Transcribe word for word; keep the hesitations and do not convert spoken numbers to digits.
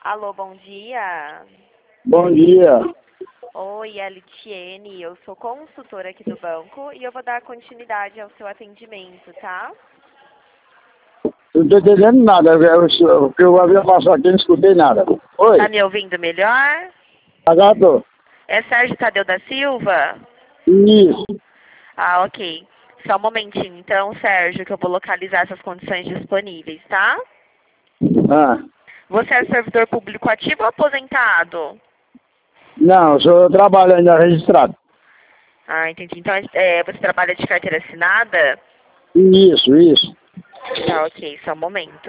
Alô, bom dia. Bom dia. Oi, é a Litiene, eu sou consultora aqui do banco e eu vou dar continuidade ao seu atendimento, tá? Não estou entendendo nada, o que eu havia passado aqui, não escutei nada. Oi, Tá me ouvindo melhor? Agato? É Sérgio Tadeu da Silva? Isso. Ah, ok. Só um momentinho, então, Sérgio, que eu vou localizar essas condições disponíveis, tá? Ah, Você é servidor público ativo ou aposentado? não, eu sou trabalho ainda registrado. Ah, entendi. Então, é, você trabalha de carteira assinada? Isso, isso. Tá, ok. Só um momento.